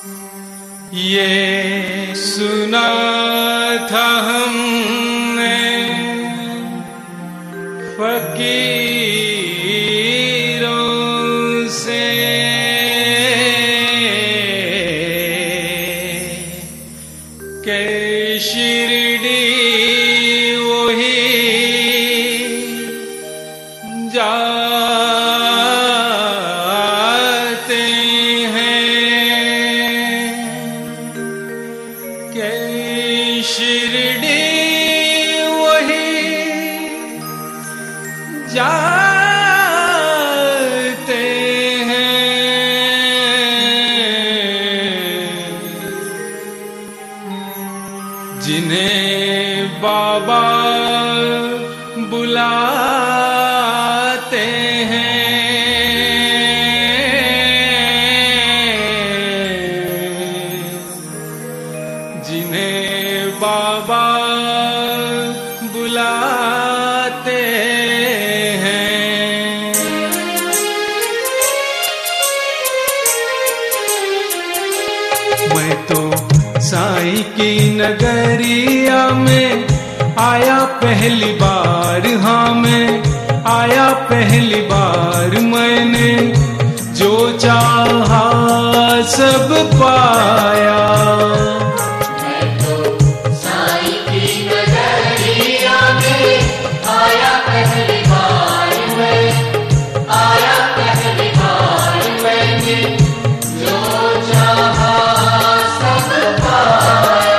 ये सुना था हमने फकीरों से के शिरडी वही जाते हैं, के शिरडी वही जाते हैं, जिन्हें बाबा बुलाते हैं, जिन्हें बाबा बुलाते हैं। मैं तो साईं की नगरिया में आया पहली बार, हाँ मैं आया पहली बार। मैंने जो चाहा सब पाया। मैं तो साईं की नगरिया में आया पहली बार, मैं आया पहली बार। मैंने जो चाहा सब पाया।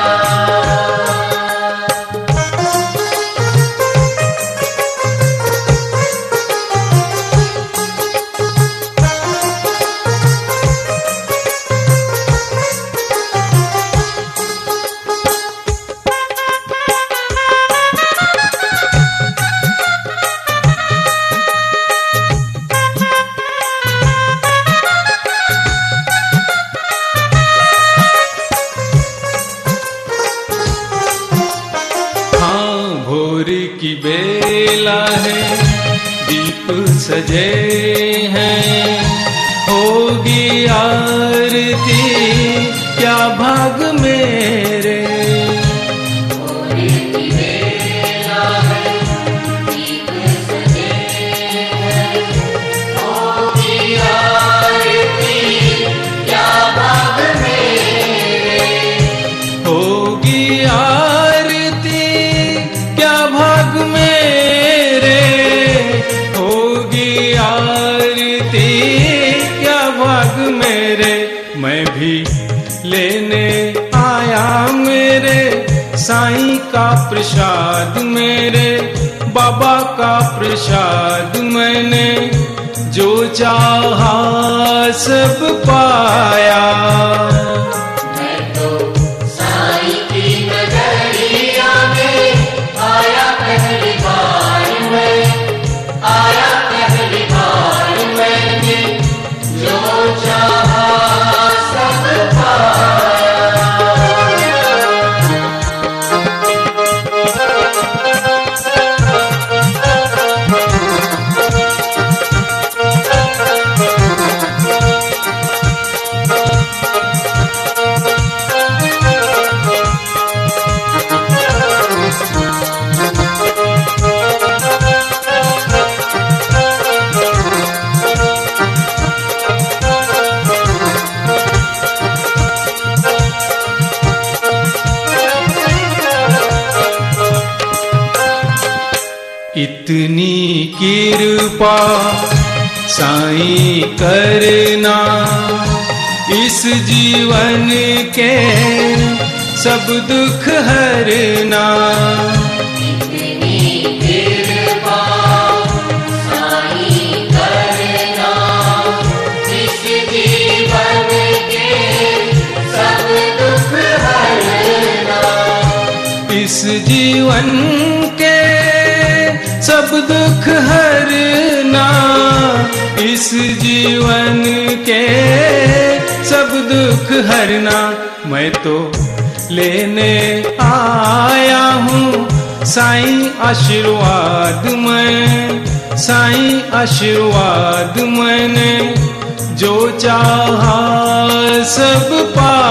भोर की बेला है, दीप सजे हैं, होगी आरती क्या भाग मेरे। भोर की बेला है, दीप सजे हैं, होगी आरती क्या भाग मेरे। होगी आरती क्या भाग मेरे, होगी आरती क्या भाग मेरे। मैं भी लेने आया मेरे साईं का प्रसाद, मेरे बाबा का प्रसाद। मैंने जो चाहा सब पाया। मैं तो साईं की नगरिया में आया पहली बार, मैं आया पहली बार। मैंने जो चाहा सब पाया। इतनी कृपा साईं करना, इस जीवन के सब दुख हरना। इतनी कृपा साईं करना, इस जीवन के सब दुख हरना। इस जीवन के सब दुख हरना, इस जीवन के सब दुख हरना। मैं तो लेने आया हूँ साईं आशीर्वाद। मैं साईं आशीर्वाद, मैंने जो चाहा सब पा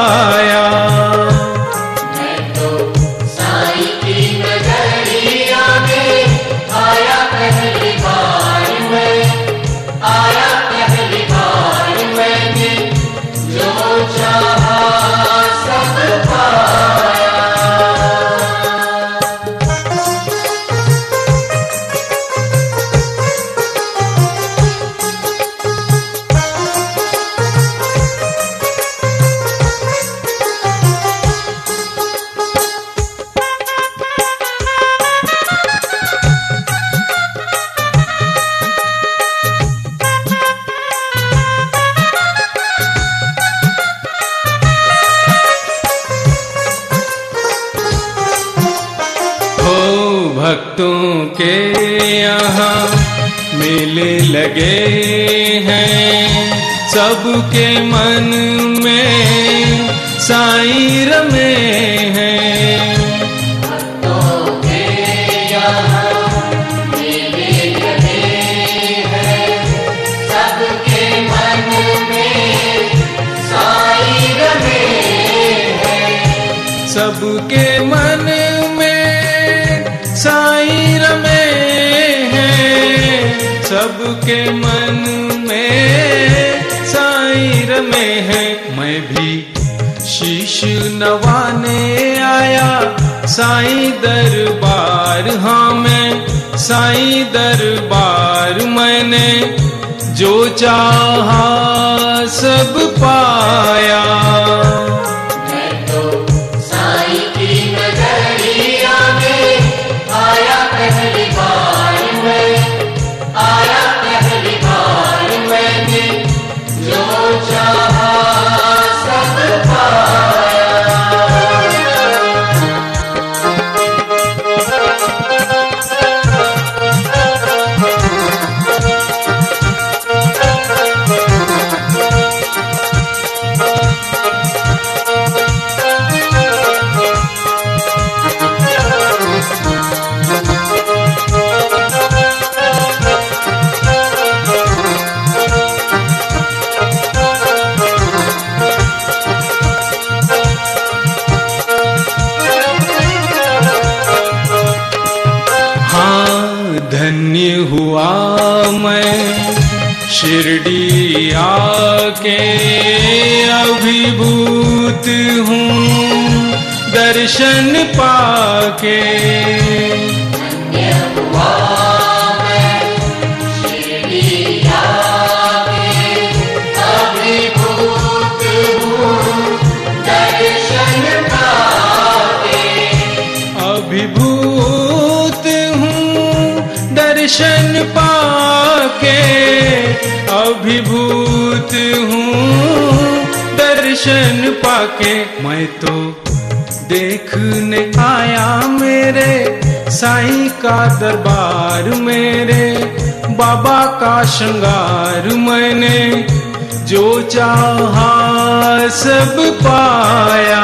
के यहाँ मेले लगे हैं, सबके मन में साईं रमे हैं। भक्तों के यहाँ मेले लगे हैं, सबके मन में साईं रमे हैं। सबके मन में साईं रमे हैं, सबके मन में साईं रमे हैं। मैं भी शीश नवाने आया साईं दरबार, हाँ मैं साईं दरबार। मैंने जो चाहा सब पाया, मैं तो साईं की नगरिया में आया पहली बार, मैं आया पहली बार। मैंने जो चाहा सब पाया। धन्य हुआ मैं शिरडी आके, अभिभूत हूँ दर्शन पाके। धन्य हुआ मैं शिरडी आके, अभिभूत हूँ दर्शन पाके। अभिभूत हूँ दर्शन पाके, अभिभूत हूँ दर्शन पाके। मैं तो देखने आया मेरे साईं का दरबार, मेरे बाबा का श्रृंगार। मैंने जो चाहा सब पाया,